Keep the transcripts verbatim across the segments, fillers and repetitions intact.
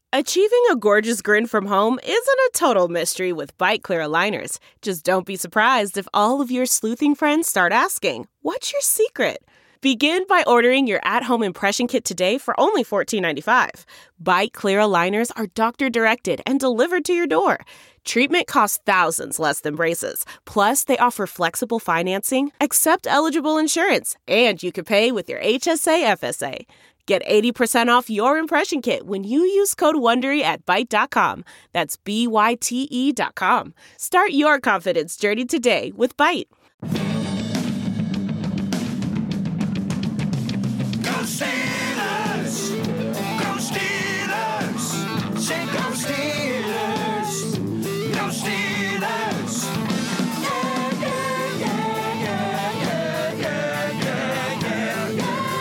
Achieving a gorgeous grin from home isn't a total mystery with Byte Clear aligners. Just don't be surprised if all of your sleuthing friends start asking, "What's your secret?" Begin by ordering your at-home impression kit today for only fourteen ninety-five. Byte Clear aligners are doctor-directed and delivered to your door. Treatment costs thousands less than braces. Plus, they offer flexible financing, accept eligible insurance, and you can pay with your H S A F S A. Get eighty percent off your impression kit when you use code WONDERY at Byte dot com. That's B Y T E dot com. Start your confidence journey today with Byte. Go Steelers! Go Steelers! Say go Steelers! Go Steelers! Yeah, yeah, yeah, yeah, yeah, yeah, yeah, yeah,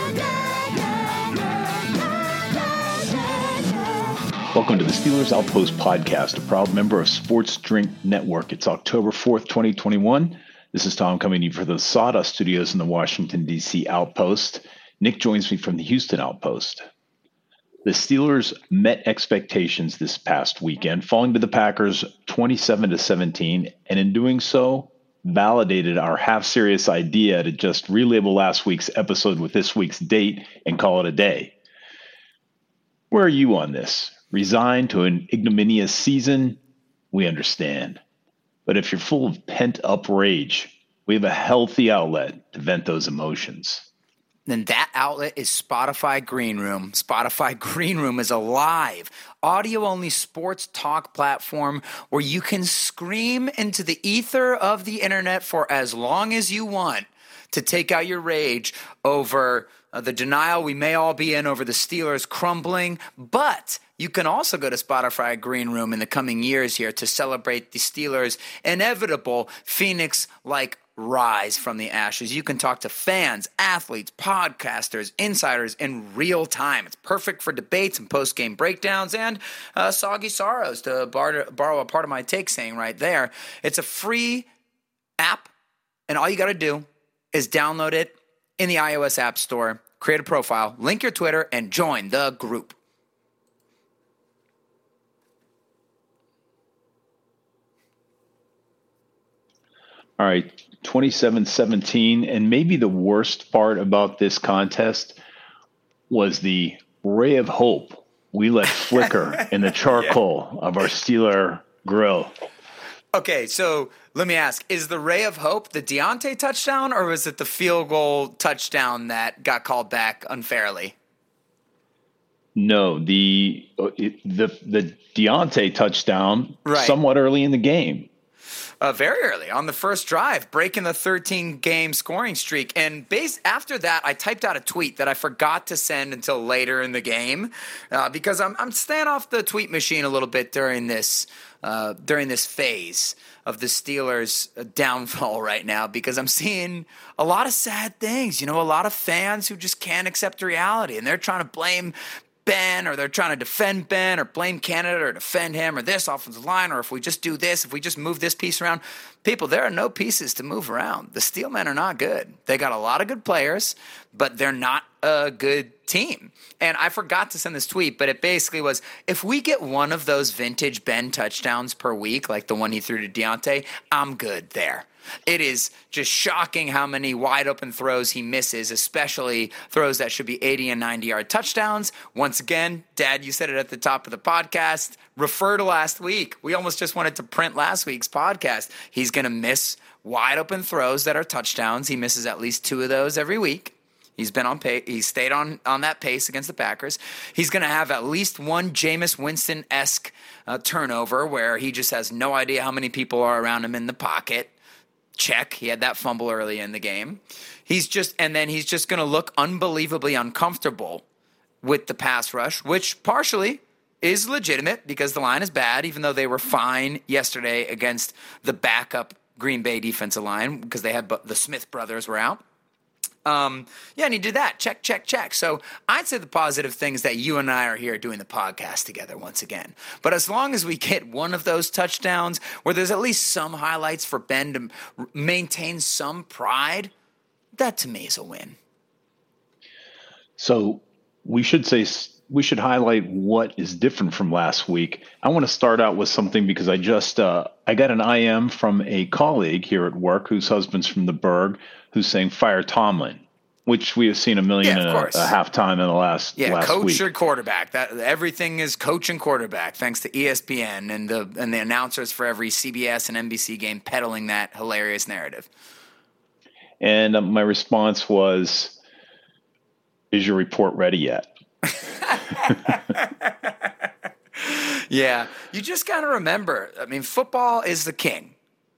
yeah, yeah, yeah. Welcome to the Steelers Outpost podcast, a proud member of Sports Drink Network. It's October fourth, twenty twenty-one. This is Tom coming to you from the Sawdust Studios in the Washington, D C Outpost. Nick joins me from the Houston Outpost. The Steelers met expectations this past weekend, falling to the Packers twenty-seven to seventeen, and in doing so, validated our half-serious idea to just relabel last week's episode with this week's date and call it a day. Where are you on this? Resigned to an ignominious season? We understand. But if you're full of pent-up rage, we have a healthy outlet to vent those emotions. Then that outlet is Spotify Green Room. Spotify Green Room is a live, audio-only sports talk platform where you can scream into the ether of the internet for as long as you want to take out your rage over uh, the denial we may all be in over the Steelers crumbling. But you can also go to Spotify Green Room in the coming years here to celebrate the Steelers' inevitable Phoenix-like rise from the ashes. You can talk to fans, athletes, podcasters, insiders in real time. It's perfect for debates and post-game breakdowns and uh, soggy sorrows, to bar- borrow a part of my take saying right there. It's a free app, and all you got to do is download it in the iOS App Store, create a profile, link your Twitter, and join the group. All right, twenty-seven seventeen, and maybe the worst part about this contest was the ray of hope we let flicker in the charcoal yeah. of our Steeler grill. Okay, so let me ask, is the ray of hope the Deontay touchdown, or was it the field goal touchdown that got called back unfairly? No, the the the Deontay touchdown right. somewhat early in the game. Uh, very early on the first drive, breaking the thirteen-game scoring streak. And base after that, I typed out a tweet that I forgot to send until later in the game uh, because I'm I'm staying off the tweet machine a little bit during this uh, during this phase of the Steelers' downfall right now, because I'm seeing a lot of sad things. You know, a lot of fans who just can't accept reality, and they're trying to blame Ben, or they're trying to defend Ben, or blame Canada, or defend him, or this offensive line, or if we just do this, if we just move this piece around. People, there are no pieces to move around. The Steelmen are not good. They got a lot of good players, but they're not a good team. And I forgot to send this tweet, but it basically was, if we get one of those vintage Ben touchdowns per week, like the one he threw to Deontay, I'm good there. It is just shocking how many wide open throws he misses, especially throws that should be eighty and ninety yard touchdowns. Once again, Dad, you said it at the top of the podcast. Refer to last week. We almost just wanted to print last week's podcast. He's going to miss wide open throws that are touchdowns. He misses at least two of those every week. He's been on pace. He stayed on, on that pace against the Packers. He's going to have at least one Jameis Winston-esque uh, turnover where he just has no idea how many people are around him in the pocket. Check. He had that fumble early in the game. He's just, and then he's just going to look unbelievably uncomfortable with the pass rush, which partially is legitimate because the line is bad, even though they were fine yesterday against the backup Green Bay defensive line because they had the Smith brothers were out. Um, yeah, and he did that. Check, check, check. So I'd say the positive thing is that you and I are here doing the podcast together once again. But as long as we get one of those touchdowns where there's at least some highlights for Ben to maintain some pride, that to me is a win. So we should say we should highlight what is different from last week. I want to start out with something because I just uh, I got an I M from a colleague here at work whose husband's from the Berg, who's saying fire Tomlin, which we have seen a million Yeah, of and a, course. a half time in the last Yeah, last coach week. or quarterback. That everything is coach and quarterback, thanks to E S P N and the and the announcers for every C B S and N B C game peddling that hilarious narrative. And uh, my response was, "Is your report ready yet?" Yeah, you just got to remember, I mean, football is the king.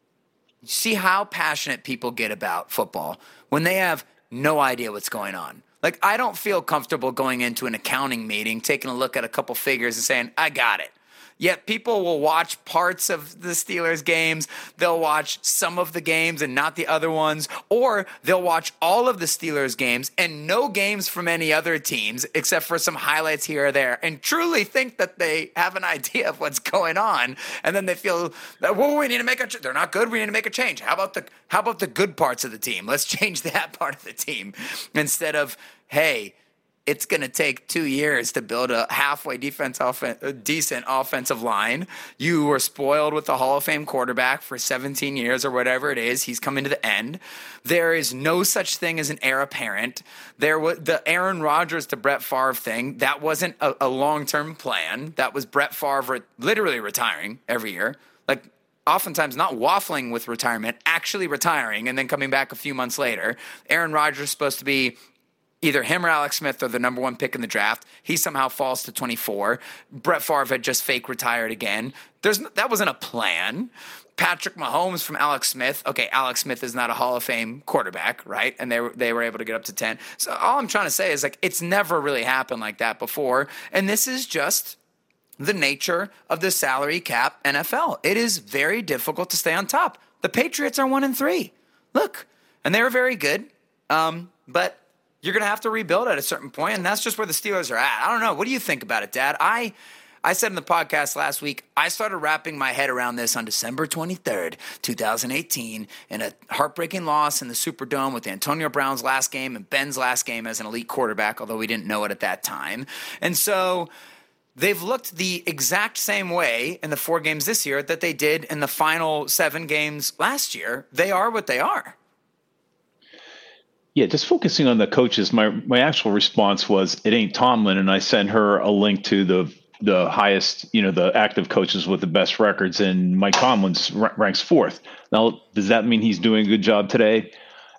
You see how passionate people get about football when they have no idea what's going on. Like, I don't feel comfortable going into an accounting meeting, taking a look at a couple figures and saying, I got it. Yet people will watch parts of the Steelers games, they'll watch some of the games and not the other ones, or they'll watch all of the Steelers games and no games from any other teams except for some highlights here or there, and truly think that they have an idea of what's going on, and then they feel that, well, we need to make a ch- they're not good, we need to make a change. How about the how about the good parts of the team? Let's change that part of the team instead of, hey, it's going to take two years to build a halfway defense, offen- a decent offensive line. You were spoiled with the Hall of Fame quarterback for seventeen years or whatever it is. He's coming to the end. There is no such thing as an heir apparent. There was the Aaron Rodgers to Brett Favre thing. That wasn't a, a long-term plan. That was Brett Favre re- literally retiring every year. Like, oftentimes not waffling with retirement, actually retiring and then coming back a few months later. Aaron Rodgers is supposed to be either him or Alex Smith are the number one pick in the draft. He somehow falls to twenty-four. Brett Favre had just fake retired again. There's that wasn't a plan. Patrick Mahomes from Alex Smith. Okay, Alex Smith is not a Hall of Fame quarterback, right? And they were, they were able to get up to ten. So all I'm trying to say is, like, it's never really happened like that before. And this is just the nature of the salary cap N F L. It is very difficult to stay on top. The Patriots are one and three. Look, and they were very good, um, but you're going to have to rebuild at a certain point, and that's just where the Steelers are at. I don't know. What do you think about it, Dad? I I said in the podcast last week, I started wrapping my head around this on December twenty-third, twenty eighteen, in a heartbreaking loss in the Superdome with Antonio Brown's last game and Ben's last game as an elite quarterback, although we didn't know it at that time. And so they've looked the exact same way in the four games this year that they did in the final seven games last year. They are what they are. Yeah, just focusing on the coaches, my my actual response was, it ain't Tomlin, and I sent her a link to the the highest, you know, the active coaches with the best records, and Mike Tomlin's r- ranks fourth. Now, does that mean he's doing a good job today?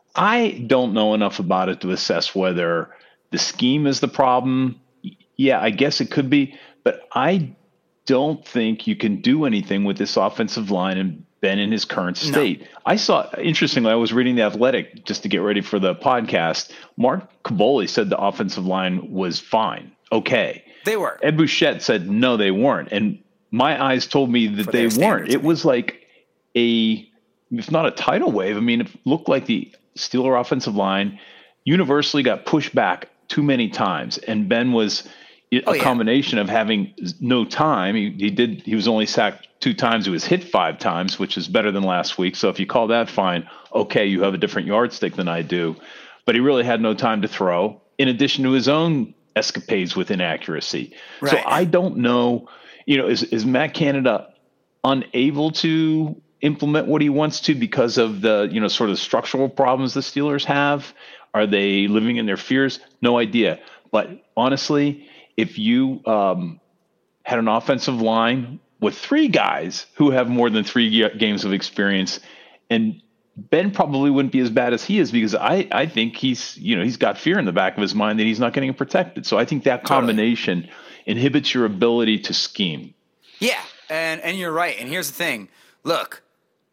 I don't know enough about it to assess whether the scheme is the problem. Yeah, I guess it could be, but I don't think you can do anything with this offensive line and Ben in his current state. No. I saw, interestingly, I was reading The Athletic just to get ready for the podcast. Mark Caboli said the offensive line was fine, okay. They were. Ed Bouchette said no, they weren't. And my eyes told me that for they weren't. It was like a, if not a tidal wave, I mean, it looked like the Steeler offensive line universally got pushed back too many times. And Ben was a oh, yeah. combination of having no time. He, he did. He was only sacked two times. He was hit five times, which is better than last week. So if you call that fine, okay, you have a different yardstick than I do. But he really had no time to throw, in addition to his own escapades with inaccuracy. Right. So I don't know, you know, is, is Matt Canada unable to implement what he wants to because of the, you know, sort of structural problems the Steelers have? Are they living in their fears? No idea. But honestly, if you um, had an offensive line with three guys who have more than three g- games of experience, and Ben probably wouldn't be as bad as he is, because I, I think he's, you know, he's got fear in the back of his mind that he's not getting protected. So I think that combination totally inhibits your ability to scheme. Yeah, and and you're right. And here's the thing. Look,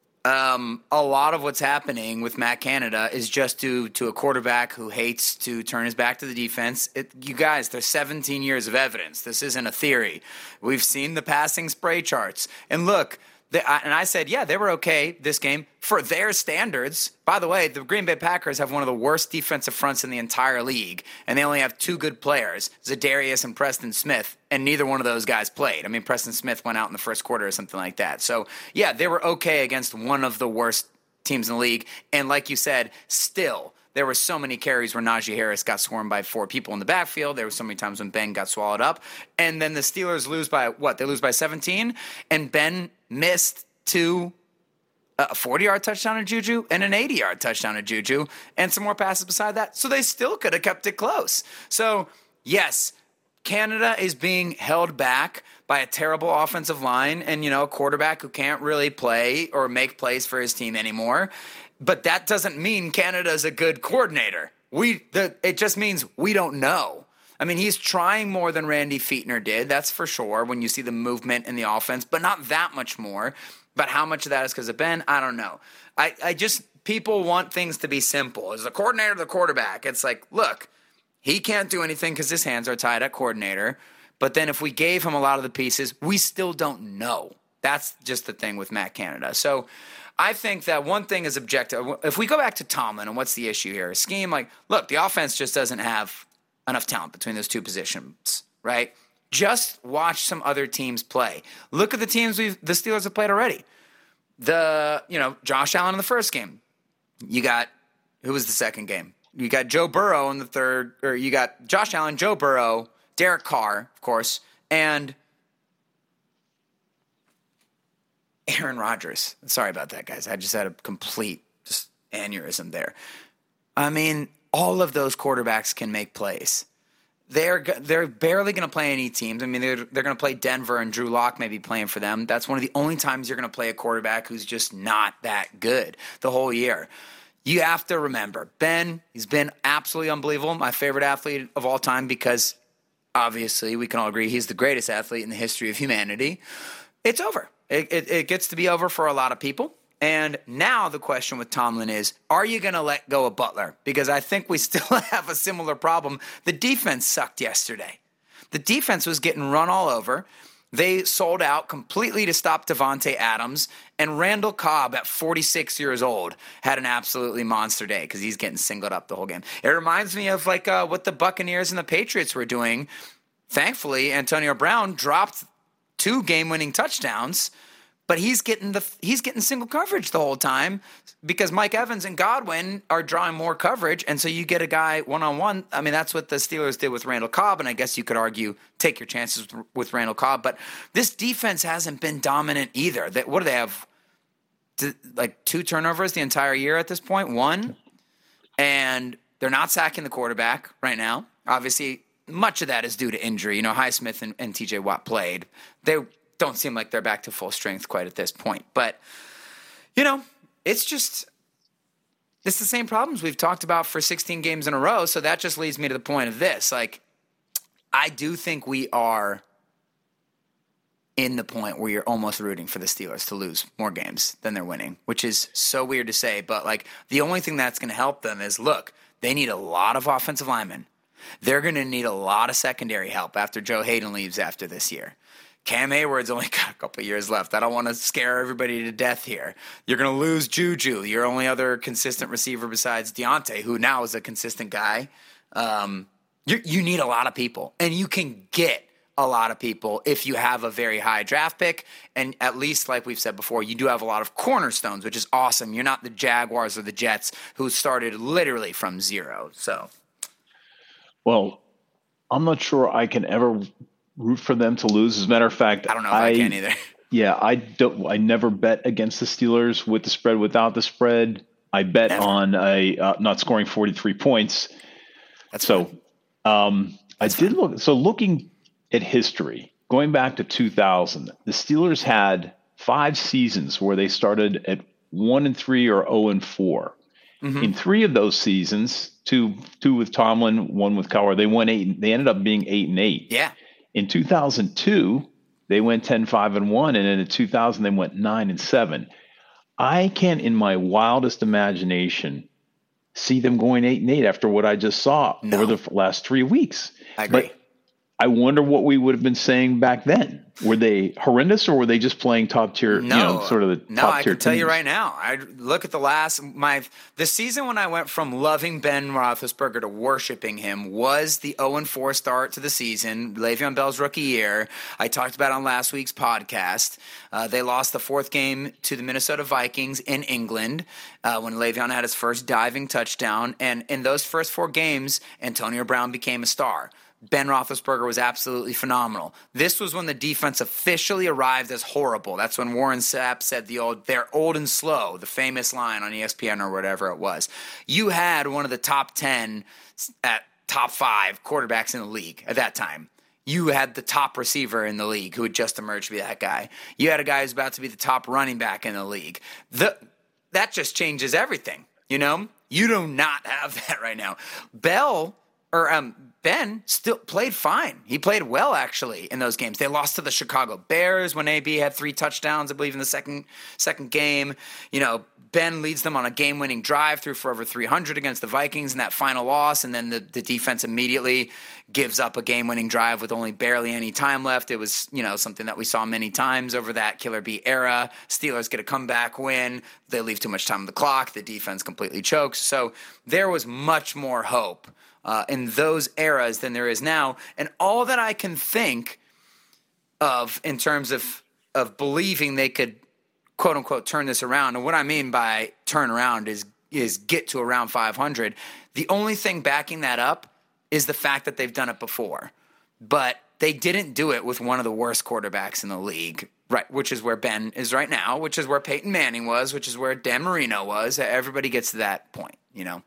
um, a lot of what's happening with Matt Canada is just due to a quarterback who hates to turn his back to the defense. It, you guys, there's seventeen years of evidence. This isn't a theory. We've seen the passing spray charts. And look, the, and I said, yeah, they were okay this game for their standards. By the way, the Green Bay Packers have one of the worst defensive fronts in the entire league, and they only have two good players, Za'Darius and Preston Smith, and neither one of those guys played. I mean, Preston Smith went out in the first quarter or something like that. So, yeah, they were okay against one of the worst teams in the league. And like you said, still, there were so many carries where Najee Harris got swarmed by four people in the backfield. There were so many times when Ben got swallowed up. And then the Steelers lose by, what, they lose by seventeen? And Ben missed two, a forty-yard touchdown to Juju and an eighty-yard touchdown to Juju and some more passes beside that. So they still could have kept it close. So, yes, Canada is being held back by a terrible offensive line and, you know, a quarterback who can't really play or make plays for his team anymore. But that doesn't mean Canada's a good coordinator. We the it just means we don't know. I mean, he's trying more than Randy Fichtner did, that's for sure, when you see the movement in the offense, but not that much more. But how much of that is because of Ben? I don't know. I, I just, people want things to be simple. As the coordinator, the quarterback, it's like, look, he can't do anything because his hands are tied at coordinator. But then if we gave him a lot of the pieces, we still don't know. That's just the thing with Matt Canada. So I think that one thing is objective. If we go back to Tomlin and what's the issue here? Scheme, like, look, the offense just doesn't have enough talent between those two positions, right? Just watch some other teams play. Look at the teams we've, the Steelers have played already. The, you know, Josh Allen in the first game. You got, who was the second game? You got Joe Burrow in the third, or you got Josh Allen, Joe Burrow, Derek Carr, of course, and Aaron Rodgers. Sorry about that, guys. I just had a complete just aneurysm there. I mean, all of those quarterbacks can make plays. They're they're barely going to play any teams. I mean, they're they're going to play Denver, and Drew Lock may be playing for them. That's one of the only times you're going to play a quarterback who's just not that good the whole year. You have to remember, Ben, he's been absolutely unbelievable. My favorite athlete of all time because obviously we can all agree he's the greatest athlete in the history of humanity. It's over. It, it, it gets to be over for a lot of people. And now the question with Tomlin is, are you going to let go of Butler? Because I think we still have a similar problem. The defense sucked yesterday. The defense was getting run all over. They sold out completely to stop Devontae Adams. And Randall Cobb, at forty-six years old, had an absolutely monster day because he's getting singled up the whole game. It reminds me of like uh, what the Buccaneers and the Patriots were doing. Thankfully, Antonio Brown dropped two game-winning touchdowns, but he's getting the he's getting single coverage the whole time because Mike Evans and Godwin are drawing more coverage, and so you get a guy one-on-one. I mean, that's what the Steelers did with Randall Cobb, and I guess you could argue take your chances with Randall Cobb. But this defense hasn't been dominant either. They, what do they have? Like two turnovers the entire year at this point? One? And they're not sacking the quarterback right now. Obviously, much of that is due to injury. You know, Highsmith and, and T J Watt played. They don't seem like they're back to full strength quite at this point. But, you know, it's just – it's the same problems we've talked about for sixteen games in a row. So that just leads me to the point of this. Like, I do think we are in the point where you're almost rooting for the Steelers to lose more games than they're winning, which is so weird to say. But, like, the only thing that's going to help them is, look, they need a lot of offensive linemen. They're going to need a lot of secondary help after Joe Hayden leaves after this year. Cam Hayward's only got a couple years left. I don't want to scare everybody to death here. You're going to lose Juju, your only other consistent receiver besides Deontay, who now is a consistent guy. Um, you, you need a lot of people, and you can get a lot of people if you have a very high draft pick. And at least, like we've said before, you do have a lot of cornerstones, which is awesome. You're not the Jaguars or the Jets who started literally from zero. So, well, I'm not sure I can ever root for them to lose. As a matter of fact, I don't know if I, I can either. Yeah, I don't. I never bet against the Steelers with the spread, without the spread. I bet never. on a uh, not scoring forty-three points. That's so. Um, That's I did fine. look. So looking at history, going back to two thousand, the Steelers had five seasons where they started at one and three or zero and four. Mm-hmm. In three of those seasons, two two with Tomlin, one with Cowher, they went eight. They ended up being eight and eight. Yeah. In two thousand two, they went ten, five and one, and then in two thousand, they went nine and seven. I can't, in my wildest imagination, see them going eight and eight after what I just saw no. over the last three weeks. I agree. But I wonder what we would have been saying back then. Were they horrendous, or were they just playing top tier? No, you know, sort of the no, top I tier can tell teams? you right now. I look at the last my the season when I went from loving Ben Roethlisberger to worshiping him was the oh and four start to the season, Le'Veon Bell's rookie year. I talked about it on last week's podcast. Uh, they lost the fourth game to the Minnesota Vikings in England uh, when Le'Veon had his first diving touchdown, and in those first four games, Antonio Brown became a star. Ben Roethlisberger was absolutely phenomenal. This was when the defense officially arrived as horrible. That's when Warren Sapp said the old, they're old and slow, the famous line on E S P N or whatever it was. You had one of the top ten, at top five quarterbacks in the league at that time. You had the top receiver in the league who had just emerged to be that guy. You had a guy who's about to be the top running back in the league. The, that just changes everything, you know? You do not have that right now. Bell, or um, Ben still played fine. He played well, actually, in those games. They lost to the Chicago Bears when A B had three touchdowns, I believe, in the second second game. You know, Ben leads them on a game-winning drive through for over three hundred against the Vikings in that final loss, and then the, the defense immediately gives up a game-winning drive with only barely any time left. It was, you know, something that we saw many times over that Killer B era. Steelers get a comeback win. They leave too much time on the clock. The defense completely chokes. So there was much more hope Uh, in those eras than there is now. And all that I can think of in terms of of believing they could, quote unquote, turn this around. And what I mean by turn around is is get to around five hundred. The only thing backing that up is the fact that they've done it before. But they didn't do it with one of the worst quarterbacks in the league, right? Which is where Ben is right now, which is where Peyton Manning was, which is where Dan Marino was. Everybody gets to that point, you know?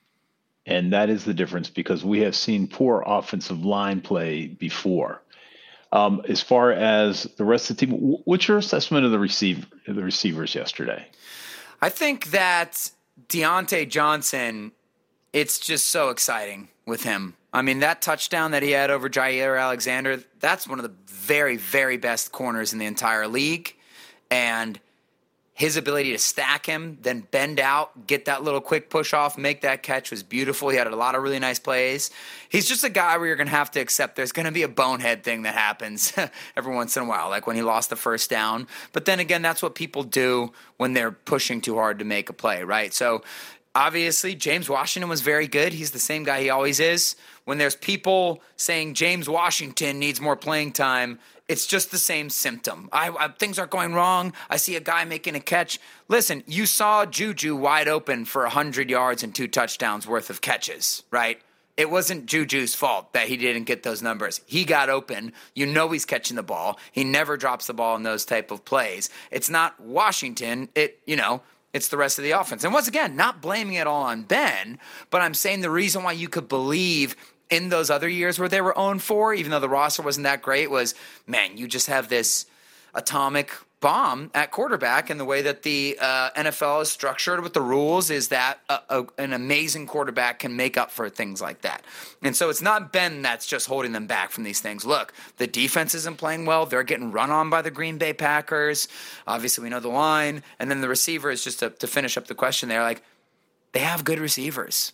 And that is the difference, because we have seen poor offensive line play before. Um, as far as the rest of the team, what's your assessment of the receiver, the receivers yesterday? I think that Deontay Johnson, it's just so exciting with him. I mean, that touchdown that he had over Jair Alexander, that's one of the very, very best corners in the entire league. And his ability to stack him, then bend out, get that little quick push off, make that catch was beautiful. He had a lot of really nice plays. He's just a guy where you're going to have to accept there's going to be a bonehead thing that happens every once in a while, like when he lost the first down. But then again, that's what people do when they're pushing too hard to make a play, right? So obviously, James Washington was very good. He's the same guy he always is. When there's people saying James Washington needs more playing time, it's just the same symptom. I, I, things are going wrong. I see a guy making a catch. Listen, you saw Juju wide open for one hundred yards and two touchdowns worth of catches, right? It wasn't Juju's fault that he didn't get those numbers. He got open. You know he's catching the ball. He never drops the ball in those type of plays. It's not Washington. It, you know, it's the rest of the offense. And once again, not blaming it all on Ben, but I'm saying the reason why you could believe in those other years where they were oh and four, even though the roster wasn't that great, was, man, you just have this atomic bomb at quarterback, and the way that the uh, N F L is structured with the rules is that a, a, an amazing quarterback can make up for things like that. And so it's not Ben that's just holding them back from these things. Look, the defense isn't playing well. They're getting run on by the Green Bay Packers. Obviously, we know the line. And then the receivers, just to, to finish up the question there, like, they have good receivers.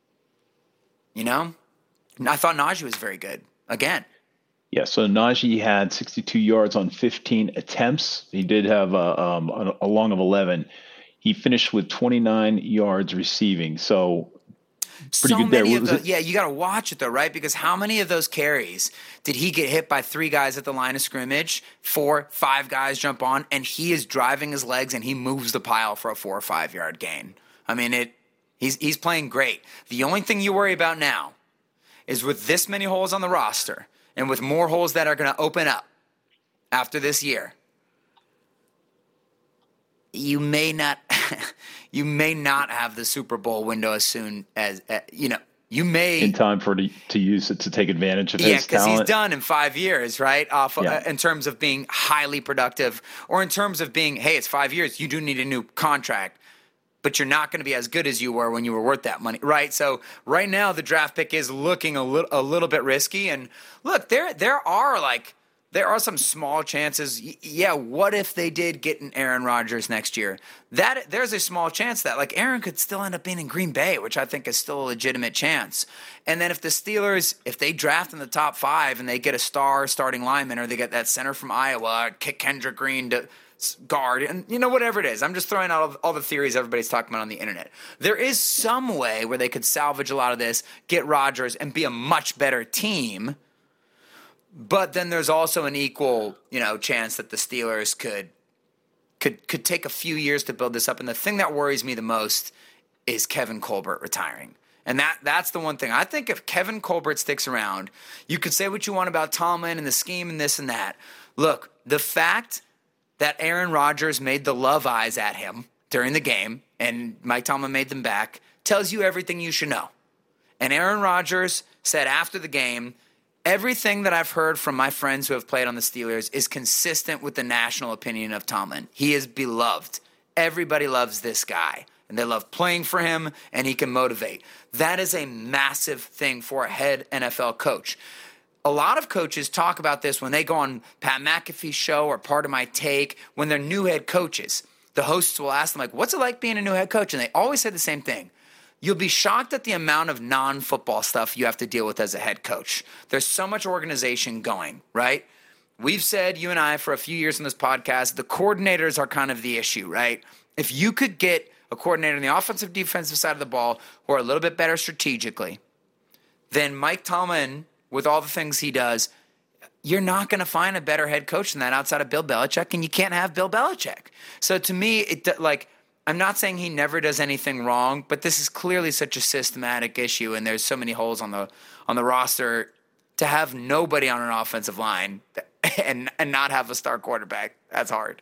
You know? I thought Najee was very good, again. Yeah, so Najee had sixty-two yards on fifteen attempts. He did have a, um, a, a long of eleven. He finished with twenty-nine yards receiving, so pretty so good there. Many of Was the, it? Yeah, you got to watch it, though, right? Because how many of those carries did he get hit by three guys at the line of scrimmage, four, five guys jump on, and he is driving his legs and he moves the pile for a four or five-yard gain? I mean, it. he's he's playing great. The only thing you worry about now is with this many holes on the roster and with more holes that are going to open up after this year, you may not you may not have the Super Bowl window as soon as, uh, you know, you may. In time for to, to use it to take advantage of yeah, his talent. Yeah, because he's done in five years, right? Off Yeah. uh, in terms of being highly productive, or in terms of being, hey, it's five years, you do need a new contract, but you're not going to be as good as you were when you were worth that money, right? So right now the draft pick is looking a little a little bit risky. And look, there there are like there are some small chances. Yeah, what if they did get an Aaron Rodgers next year? That there's a small chance that like Aaron could still end up being in Green Bay, which I think is still a legitimate chance. And then if the Steelers, if they draft in the top five and they get a star starting lineman, or they get that center from Iowa, kick Kendrick Green to guard, and you know, whatever it is, I'm just throwing out all, all the theories everybody's talking about on the internet. There is some way where they could salvage a lot of this, get Rodgers, and be a much better team. But then there's also an equal, you know, chance that the Steelers could could could take a few years to build this up. And the thing that worries me the most is Kevin Colbert retiring. And that that's the one thing. I think if Kevin Colbert sticks around, you could say what you want about Tomlin and the scheme and this and that. Look, the fact that Aaron Rodgers made the love eyes at him during the game and Mike Tomlin made them back tells you everything you should know. And Aaron Rodgers said after the game, everything that I've heard from my friends who have played on the Steelers is consistent with the national opinion of Tomlin. He is beloved. Everybody loves this guy, and they love playing for him, and he can motivate. That is a massive thing for a head N F L coach. A lot of coaches talk about this when they go on Pat McAfee's show or Part of My Take when they're new head coaches. The hosts will ask them, like, what's it like being a new head coach? And they always say the same thing. You'll be shocked at the amount of non-football stuff you have to deal with as a head coach. There's so much organization going, right? We've said, you and I, for a few years on this podcast, the coordinators are kind of the issue, right? If you could get a coordinator on the offensive, defensive side of the ball who are a little bit better strategically, then Mike Tomlin, with all the things he does, you're not going to find a better head coach than that outside of Bill Belichick, and you can't have Bill Belichick. So to me, it like – I'm not saying he never does anything wrong, but this is clearly such a systematic issue, and there's so many holes on the on the roster. To have nobody on an offensive line and and not have a star quarterback, that's hard.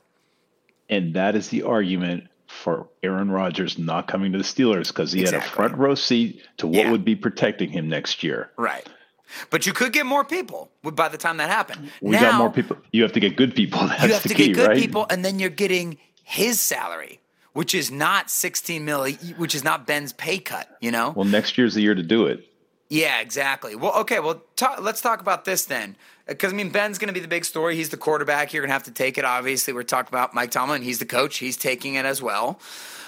And that is the argument for Aaron Rodgers not coming to the Steelers, because he exactly. had a front row seat to what yeah. would be protecting him next year. Right. But you could get more people by the time that happened. We now, got more people. You have to get good people. That's you have the to key, get good right? people, and then you're getting his salary, which is not sixteen mil, which is not Ben's pay cut, you know? Well, next year's the year to do it. Yeah, exactly. Well, okay, well, talk, let's talk about this then. Because, I mean, Ben's going to be the big story. He's the quarterback. You're going to have to take it, obviously. We're talking about Mike Tomlin. He's the coach. He's taking it as well.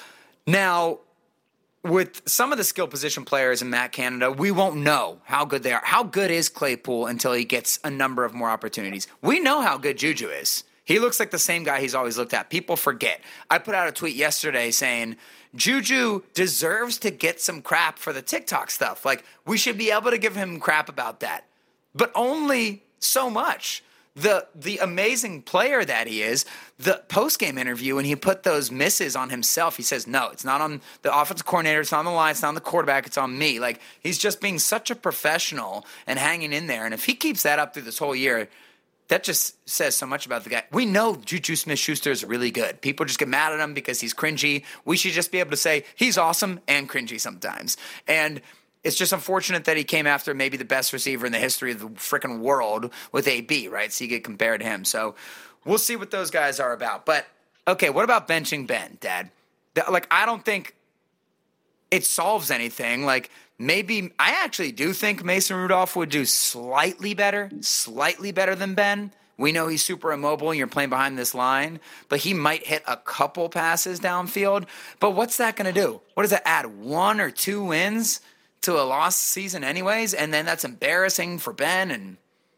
Now, with some of the skill position players in Matt Canada, we won't know how good they are. How good is Claypool until he gets a number of more opportunities? We know how good Juju is. He looks like the same guy he's always looked at. People forget. I put out a tweet yesterday saying Juju deserves to get some crap for the TikTok stuff. Like, we should be able to give him crap about that, but only so much. The the amazing player that he is, the post-game interview, when he put those misses on himself, he says, no, it's not on the offensive coordinator, it's not on the line, it's not on the quarterback, it's on me. Like, he's just being such a professional and hanging in there. And if he keeps that up through this whole year, that just says so much about the guy. We know Juju Smith-Schuster is really good. People just get mad at him because he's cringy. We should just be able to say he's awesome and cringy sometimes. And it's just unfortunate that he came after maybe the best receiver in the history of the freaking world with A B, right? So you get compared to him. So we'll see what those guys are about. But, okay, what about benching Ben, Dad? Like, I don't think it solves anything. Like, maybe I actually do think Mason Rudolph would do slightly better, slightly better than Ben. We know he's super immobile and you're playing behind this line, but he might hit a couple passes downfield. But what's that going to do? What does that add? One or two wins to a lost season anyways? And then that's embarrassing for Ben. And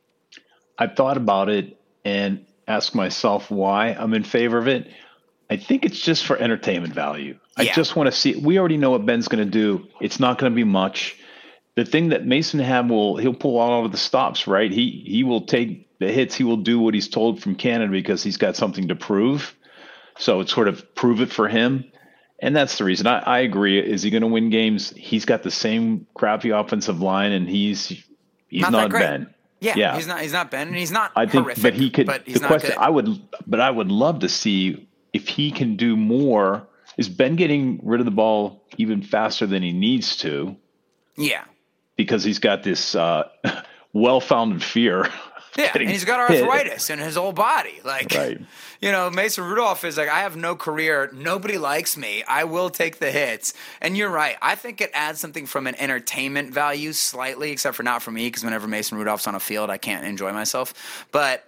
I've thought about it and asked myself why I'm in favor of it. I think it's just for entertainment value. I Yeah. just want to see. We already know what Ben's going to do. It's not going to be much. The thing that Mason Ham will, he'll pull all of the stops, right? He he will take the hits. He will do what he's told from Canada because he's got something to prove. So it's sort of prove it for him. And that's the reason. I, I agree. Is he going to win games? He's got the same crappy offensive line, and he's he's Not not, that great. Ben. yeah, Yeah. he's not he's not Ben, and he's not I think, horrific, but he could. but he's the not question good. I would, but I would love to see if he can do more. Is Ben getting rid of the ball even faster than he needs to? Yeah. Because he's got this uh, well-founded fear. Yeah, and he's got hit. arthritis in his whole body. Like, Right. you know, Mason Rudolph is like, I have no career. Nobody likes me. I will take the hits. And you're right. I think it adds something from an entertainment value slightly, except for not for me, because whenever Mason Rudolph's on a field, I can't enjoy myself. But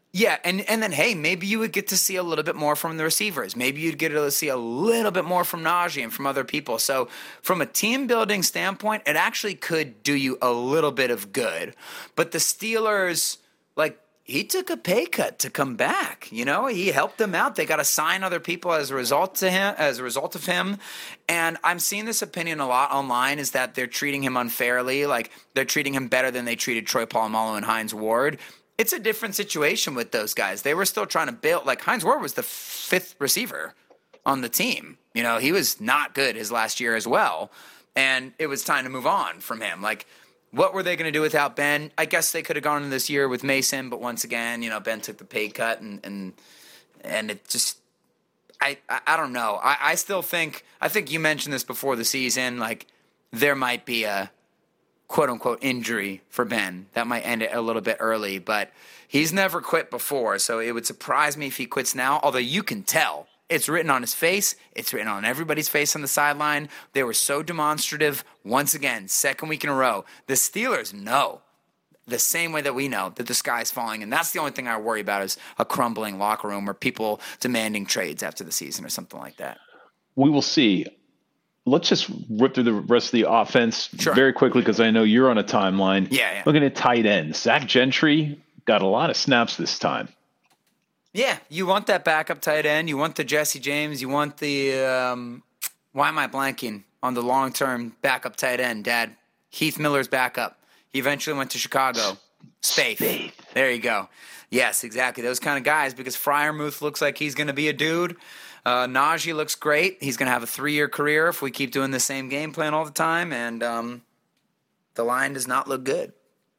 Yeah, and, and then, hey, maybe you would get to see a little bit more from the receivers. Maybe you'd get to see a little bit more from Najee and from other people. So from a team-building standpoint, it actually could do you a little bit of good. But the Steelers, like, he took a pay cut to come back. You know, he helped them out. They got to sign other people as a result to him, as a result of him. And I'm seeing this opinion a lot online is that they're treating him unfairly. Like, they're treating him better than they treated Troy Polamalu and Hines Ward. It's a different situation with those guys. They were still trying to build. Like, Hines Ward was the fifth receiver on the team. You know, he was not good his last year as well. And it was time to move on from him. Like, what were they going to do without Ben? I guess they could have gone in this year with Mason, but once again, you know, Ben took the pay cut, and and and it just, I I, I don't know. I, I still think, I think you mentioned this before the season, like, there might be a quote-unquote injury for Ben. That might end it a little bit early, but he's never quit before, so it would surprise me if he quits now, although you can tell. It's written on his face. It's written on everybody's face on the sideline. They were so demonstrative. Once again, second week in a row. The Steelers know, the same way that we know, that the sky's falling, and that's the only thing I worry about is a crumbling locker room or people demanding trades after the season or something like that. We will see. Let's just rip through the rest of the offense Sure. very quickly because I know you're on a timeline. Yeah, yeah. Looking at tight ends, Zach Gentry got a lot of snaps this time. Yeah, you want that backup tight end. You want the Jesse James. You want the um, – why am I blanking on the long-term backup tight end, Dad? Heath Miller's backup. He eventually went to Chicago. Spaeth. Spaeth. There you go. Yes, exactly. Those kind of guys because Freiermuth looks like he's going to be a dude. Uh, Najee looks great. He's going to have a three-year career if we keep doing the same game plan all the time, and um, the line does not look good.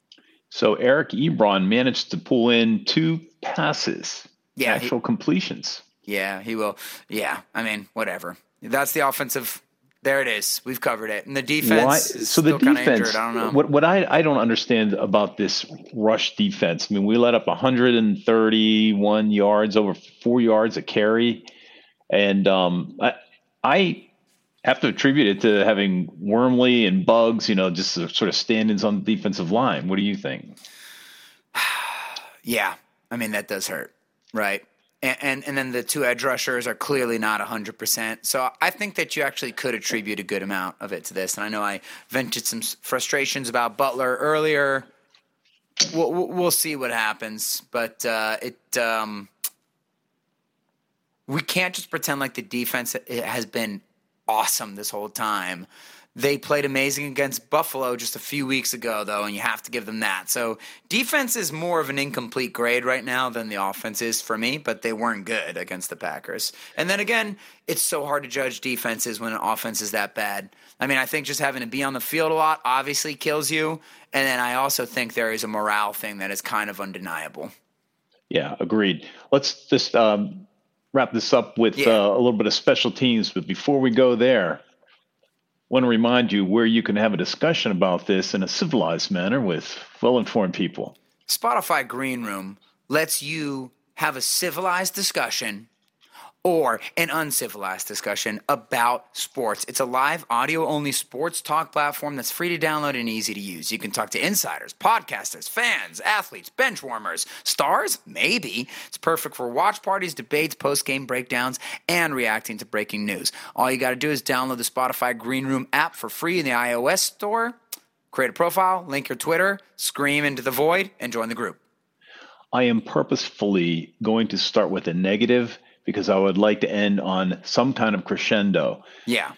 So Eric Ebron managed to pull in two passes, Yeah, actual he- completions. Yeah, he will. Yeah, I mean, whatever. That's the offensive. There it is. We've covered it. And the defense Why? is So the still kind of defense, injured. I don't know. what what I, I don't understand about this rush defense. I mean, we let up one hundred thirty-one yards, over four yards a carry, and um, I I have to attribute it to having Wormley and Bugs, you know, just sort of stand-ins on the defensive line. What do you think? Yeah, I mean, that does hurt, right? And, and and then the two edge rushers are clearly not one hundred percent. So I think that you actually could attribute a good amount of it to this. And I know I vented some frustrations about Butler earlier. We'll, we'll we'll see what happens. But uh, it um, we can't just pretend like the defense has been awesome this whole time. They played amazing against Buffalo just a few weeks ago, though, and you have to give them that. So defense is more of an incomplete grade right now than the offense is for me, but they weren't good against the Packers. And then again, it's so hard to judge defenses when an offense is that bad. I mean, I think just having to be on the field a lot obviously kills you. And then I also think there is a morale thing that is kind of undeniable. Yeah, agreed. Let's just um, wrap this up with Yeah. uh, a little bit of special teams. But before we go there, I want to remind you where you can have a discussion about this in a civilized manner with well-informed people. Spotify Green Room lets you have a civilized discussion or an uncivilized discussion about sports. It's a live audio-only sports talk platform that's free to download and easy to use. You can talk to insiders, podcasters, fans, athletes, bench warmers, stars, maybe. It's perfect for watch parties, debates, post-game breakdowns, and reacting to breaking news. All you got to do is download the Spotify Green Room app for free in the iOS store, create a profile, link your Twitter, scream into the void, and join the group. I am purposefully going to start with a negative because I would like to end on some kind of crescendo. Yeah.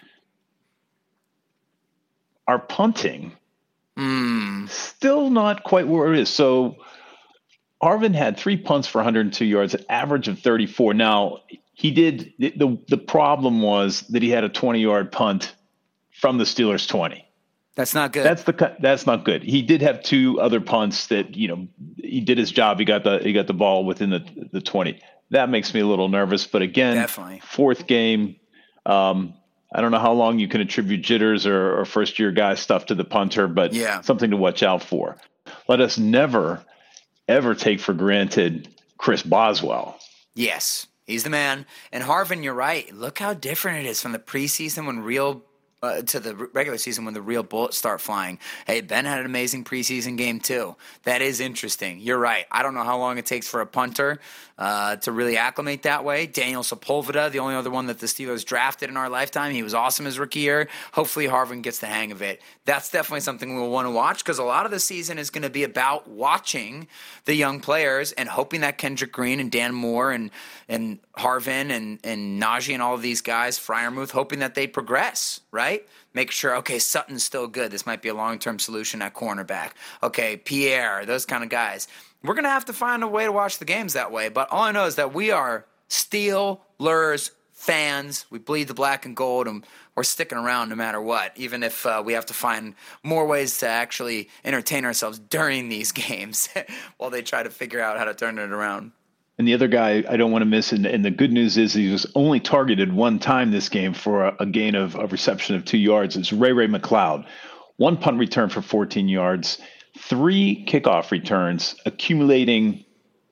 Our punting, Mm. still not quite where it is. So Arvin had three punts for one hundred two yards, an average of thirty-four. Now, he did the, the the problem was that he had a twenty-yard punt from the Steelers' twenty. That's not good. That's the that's not good. He did have two other punts that, you know, he did his job. He got the he got the ball within the the twenty. That makes me a little nervous. But again, Definitely. fourth game. Um, I don't know how long you can attribute jitters or, or first year guy stuff to the punter, but Yeah. something to watch out for. Let us never, ever take for granted Chris Boswell. Yes, he's the man. And Harvin, you're right. Look how different it is from the preseason when real uh, to the regular season when the real bullets start flying. Hey, Ben had an amazing preseason game too. That is interesting. You're right. I don't know how long it takes for a punter uh, to really acclimate that way. Daniel Sepulveda, the only other one that the Steelers drafted in our lifetime, he was awesome his rookie year. Hopefully Harvin gets the hang of it. That's definitely something we'll want to watch because a lot of the season is going to be about watching the young players and hoping that Kendrick Green and Dan Moore and and Harvin and, and Najee and all of these guys, Freiermuth, hoping that they progress, right? Make sure, okay, Sutton's still good. This might be a long-term solution at cornerback. Okay, Pierre, those kind of guys. We're going to have to find a way to watch the games that way, but all I know is that we are Steelers fans. We bleed the black and gold, and we're sticking around no matter what, even if uh, we have to find more ways to actually entertain ourselves during these games while they try to figure out how to turn it around. And the other guy I don't want to miss, and, and the good news is he was only targeted one time this game for a, a gain of a reception of two yards. It's Ray Ray McCloud. One punt return for fourteen yards, three kickoff returns, accumulating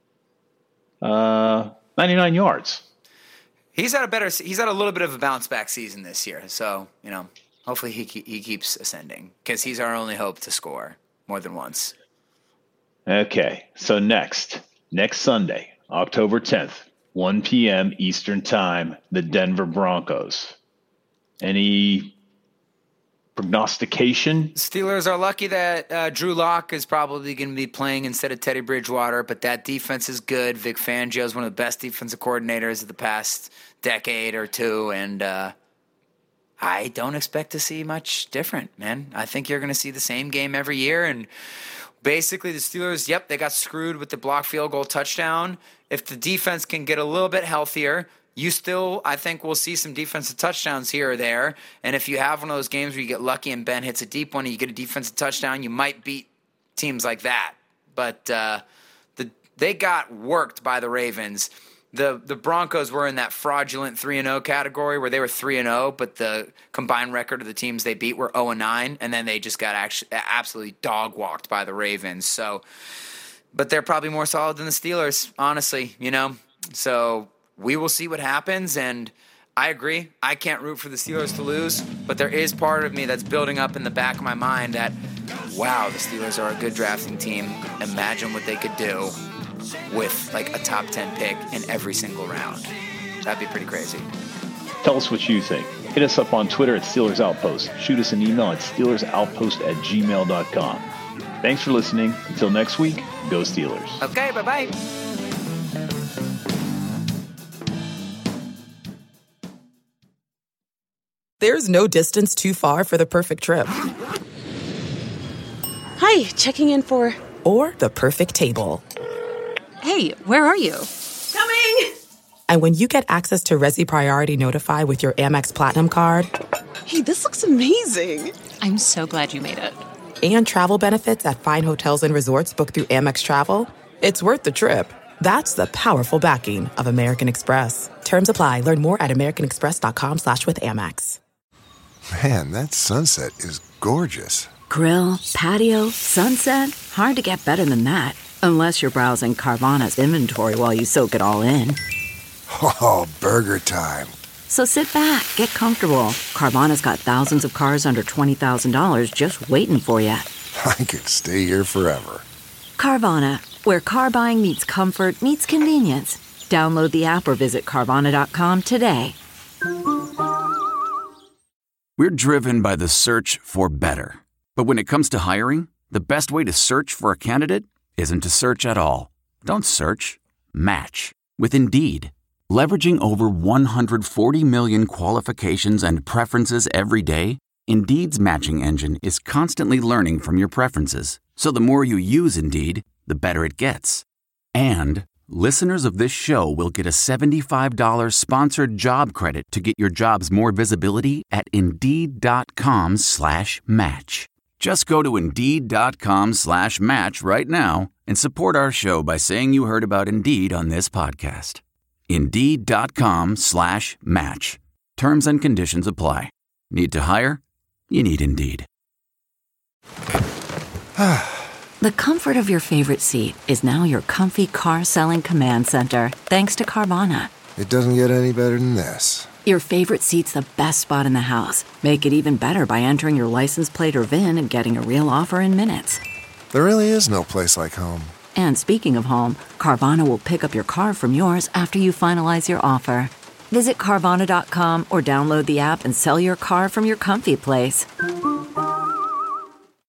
uh, ninety-nine yards. He's had a better. He's had a little bit of a bounce back season this year, so you know, hopefully he he keeps ascending because he's our only hope to score more than once. Okay, so next next Sunday, October tenth, one p.m. Eastern Time, the Denver Broncos. Any prognostication? Steelers are lucky that uh, Drew Lock is probably going to be playing instead of Teddy Bridgewater, but that defense is good. Vic Fangio is one of the best defensive coordinators of the past decade or two, and uh, I don't expect to see much different, man. I think you're going to see the same game every year, and basically the Steelers, yep, they got screwed with the block field goal touchdown. If the defense can get a little bit healthier, you still, I think we'll see some defensive touchdowns here or there. And if you have one of those games where you get lucky and Ben hits a deep one and you get a defensive touchdown, you might beat teams like that. But uh, the they got worked by the Ravens. The the Broncos were in that fraudulent three and oh category where they were three and oh, but the combined record of the teams they beat were oh and nine, and then they just got actually absolutely dog-walked by the Ravens. So, but they're probably more solid than the Steelers, honestly, you know. So we will see what happens, and I agree. I can't root for the Steelers to lose, but there is part of me that's building up in the back of my mind that, wow, the Steelers are a good drafting team. Imagine what they could do with like a top ten pick in every single round. That'd be pretty crazy. Tell us what you think. Hit us up on Twitter at Steelers Outpost. Shoot us an email at steelersoutpost at gmail dot com. Thanks for listening. Until next week, go Steelers. Okay, bye-bye. There's no distance too far for the perfect trip. Hi, checking in for... Or the perfect table. Hey, where are you? Coming! And when you get access to Resi Priority Notify with your Amex Platinum card... Hey, this looks amazing. I'm so glad you made it. And travel benefits at fine hotels and resorts booked through Amex Travel, it's worth the trip. That's the powerful backing of American Express. Terms apply. Learn more at americanexpress.com slash with Amex. Man, that sunset is gorgeous. Grill, patio, sunset. Hard to get better than that. Unless you're browsing Carvana's inventory while you soak it all in. Oh, burger time. So sit back, get comfortable. Carvana's got thousands of cars under twenty thousand dollars just waiting for you. I could stay here forever. Carvana, where car buying meets comfort meets convenience. Download the app or visit Carvana dot com today. We're driven by the search for better. But when it comes to hiring, the best way to search for a candidate isn't to search at all. Don't search, match with Indeed. Leveraging over one hundred forty million qualifications and preferences every day, Indeed's matching engine is constantly learning from your preferences. So the more you use Indeed, the better it gets. And listeners of this show will get a seventy-five dollars sponsored job credit to get your jobs more visibility at Indeed.com slash match. Just go to Indeed.com slash match right now and support our show by saying you heard about Indeed on this podcast. Indeed.com slash match. Terms and conditions apply. Need to hire? You need Indeed. The comfort of your favorite seat is now your comfy car selling command center, thanks to Carvana. It doesn't get any better than this. Your favorite seat's the best spot in the house. Make it even better by entering your license plate or V I N and getting a real offer in minutes. There really is no place like home. And speaking of home, Carvana will pick up your car from yours after you finalize your offer. Visit Carvana dot com or download the app and sell your car from your comfy place.